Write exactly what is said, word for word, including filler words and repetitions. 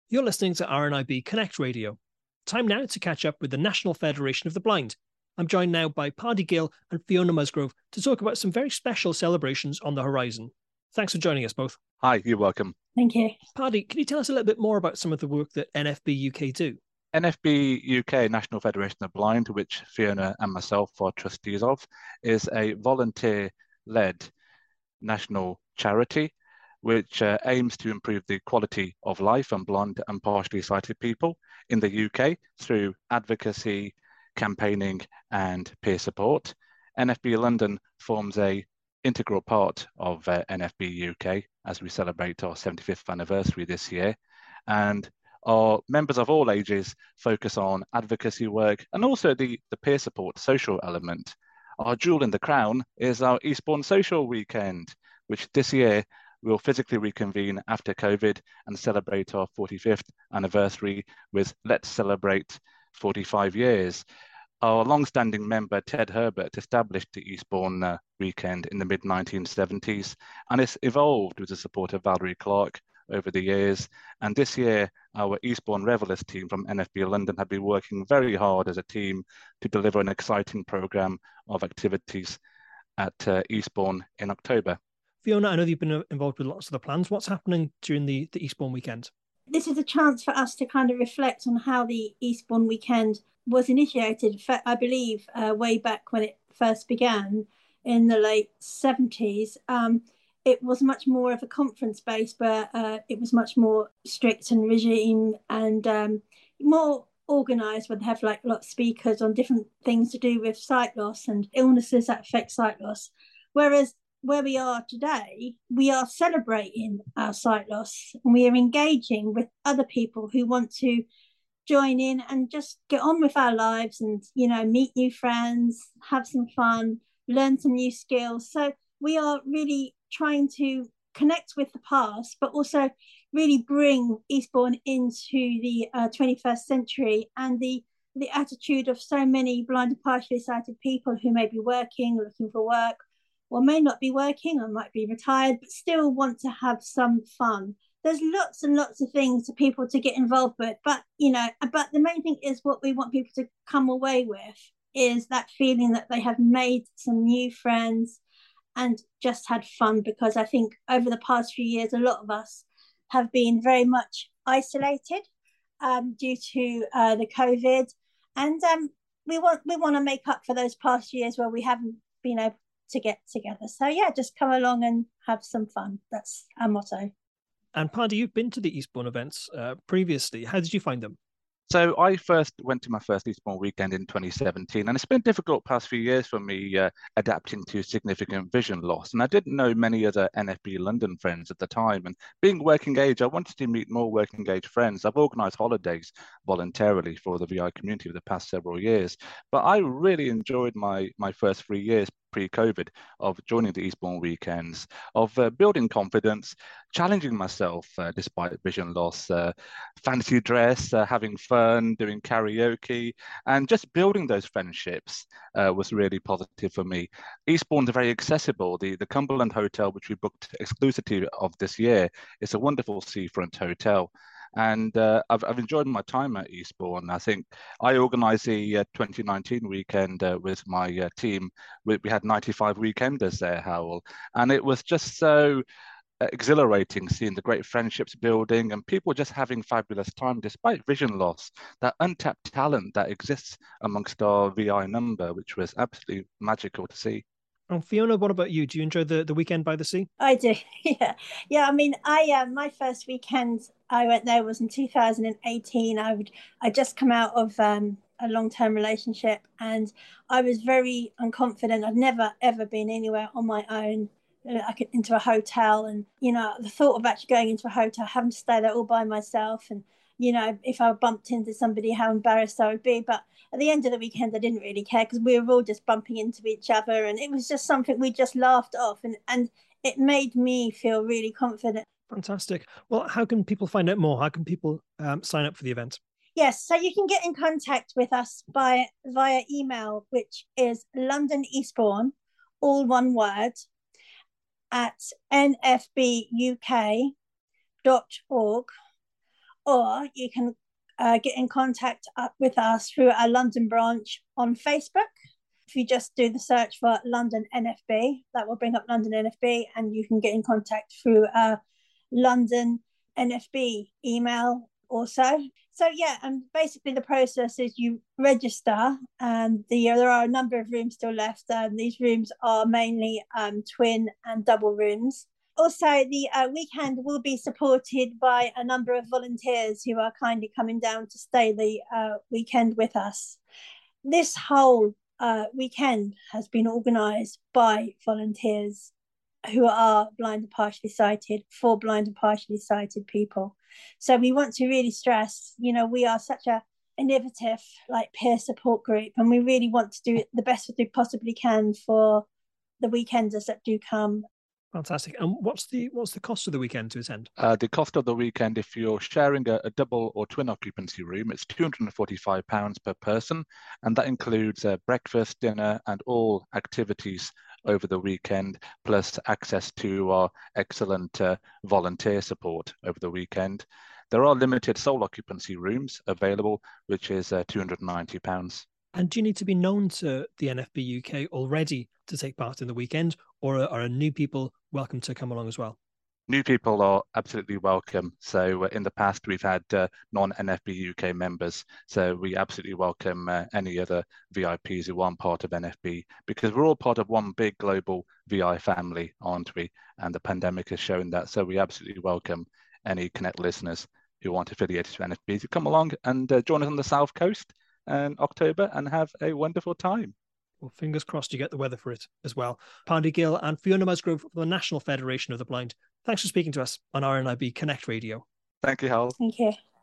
You're listening to R N I B Connect Radio. Time now to catch up with the National Federation of the Blind. I'm joined now by Paddy Gill and Fiona Musgrove to talk about some very special celebrations on the horizon. Thanks for joining us both. Hi, you're welcome. Thank you. Paddy, can you tell us a little bit more about some of the work that N F B U K do? N F B U K, National Federation of the Blind, which Fiona and myself are trustees of, is a volunteer-led national charity which uh, aims to improve the quality of life of blind and partially sighted people in the U K through advocacy, campaigning and peer support. N F B London forms a integral part of uh, N F B U K as we celebrate our seventy-fifth anniversary this year. And our members of all ages focus on advocacy work and also the, the peer support social element. Our jewel in the crown is our Eastbourne Social Weekend, which this year will physically reconvene after COVID and celebrate our forty-fifth anniversary with Let's Celebrate forty-five years. Our long-standing member, Ted Herbert, established the Eastbourne uh, Weekend in the mid nineteen seventies, and it's evolved with the support of Valerie Clark over the years. And this year, our Eastbourne Revellers team from N F B London have been working very hard as a team to deliver an exciting programme of activities at uh, Eastbourne in October. Fiona, I know you've been involved with lots of the plans. What's happening during the, the Eastbourne Weekend? This is a chance for us to kind of reflect on how the Eastbourne Weekend was initiated, I believe, uh, way back when it first began in the late seventies. Um, it was much more of a conference base, but uh, it was much more strict and regime and um, more organised, where they have like a lot of speakers on different things to do with sight loss and illnesses that affect sight loss. Whereas where we are today, we are celebrating our sight loss and we are engaging with other people who want to join in and just get on with our lives and, you know, meet new friends, have some fun, learn some new skills. So we are really trying to connect with the past, but also really bring Eastbourne into the uh, twenty-first century and the the attitude of so many blind and partially sighted people who may be working, looking for work, or may not be working or might be retired, but still want to have some fun. There's lots and lots of things for people to get involved with, but, you know, but the main thing is what we want people to come away with is that feeling that they have made some new friends and just had fun, because I think over the past few years, a lot of us have been very much isolated um, due to uh, the COVID. And um, we want we want to make up for those past years where we haven't been able to get together. So yeah, just come along and have some fun. That's our motto. And Paddy, you've been to the Eastbourne events uh, previously. How did you find them? So I first went to my first Eastbourne Weekend in twenty seventeen, and it's been a difficult past few years for me uh, adapting to significant vision loss. And I didn't know many other N F B London friends at the time. And being working age, I wanted to meet more working age friends. I've organised holidays voluntarily for the V I community for the past several years. But I really enjoyed my, my first three years pre-COVID of joining the Eastbourne Weekends, of uh, building confidence, challenging myself uh, despite vision loss, uh, fancy dress, uh, having fun, doing karaoke, and just building those friendships uh, was really positive for me. Eastbourne's very accessible. The, the Cumberland Hotel, which we booked exclusively of this year, is a wonderful seafront hotel. And uh, I've, I've enjoyed my time at Eastbourne. I think I organised the uh, twenty nineteen weekend uh, with my uh, team. We, we had ninety-five weekenders there, Howell. And it was just so exhilarating seeing the great friendships building and people just having fabulous time despite vision loss, that untapped talent that exists amongst our V I number, which was absolutely magical to see. And Fiona, what about you? Do you enjoy the, the weekend by the sea? I do, yeah. Yeah, I mean, I uh, my first weekend I went there was in two thousand eighteen. I would I just come out of um, a long-term relationship and I was very unconfident. I'd never, ever been anywhere on my own, like into a hotel. And, you know, the thought of actually going into a hotel, having to stay there all by myself and, you know, if I bumped into somebody, how embarrassed I would be. But at the end of the weekend, I didn't really care because we were all just bumping into each other. And it was just something we just laughed off. And, and it made me feel really confident. Fantastic. Well, how can people find out more? How can people um, sign up for the event? Yes, so you can get in contact with us by, via email, which is London Eastbourne, all one word, at n f b u k dot org. or you can uh, get in contact with us through our London branch on Facebook. If you just do the search for London N F B, that will bring up London N F B, and you can get in contact through our London N F B email also. So yeah, and basically the process is you register, and the, there are a number of rooms still left. And these rooms are mainly um, twin and double rooms. Also, the uh, weekend will be supported by a number of volunteers who are kindly coming down to stay the uh, weekend with us. This whole uh, weekend has been organised by volunteers who are blind and partially sighted for blind and partially sighted people. So we want to really stress, you know, we are such a innovative, like, peer support group, and we really want to do the best we possibly can for the weekenders that do come. Fantastic. And what's the what's the cost of the weekend to attend? Uh, the cost of the weekend, if you're sharing a, a double or twin occupancy room, it's two hundred and forty-five pounds per person, and that includes uh, breakfast, dinner, and all activities over the weekend, plus access to our excellent uh, volunteer support over the weekend. There are limited sole occupancy rooms available, which is uh, two hundred and ninety pounds. And do you need to be known to the N F B U K already to take part in the weekend, or are, are new people welcome to come along as well? New people are absolutely welcome. So uh, in the past, we've had uh, non-N F B U K members. So we absolutely welcome uh, any other V I Ps who aren't part of N F B, because we're all part of one big global V I family, aren't we? And the pandemic has shown that. So we absolutely welcome any Connect listeners who aren't affiliated to N F B to come along and uh, join us on the South Coast in October and have a wonderful time. Well, fingers crossed you get the weather for it as well. Paddy Gill and Fiona Musgrove from the National Federation of the Blind, thanks for speaking to us on R N I B Connect Radio. Thank you, Hal. Thank you.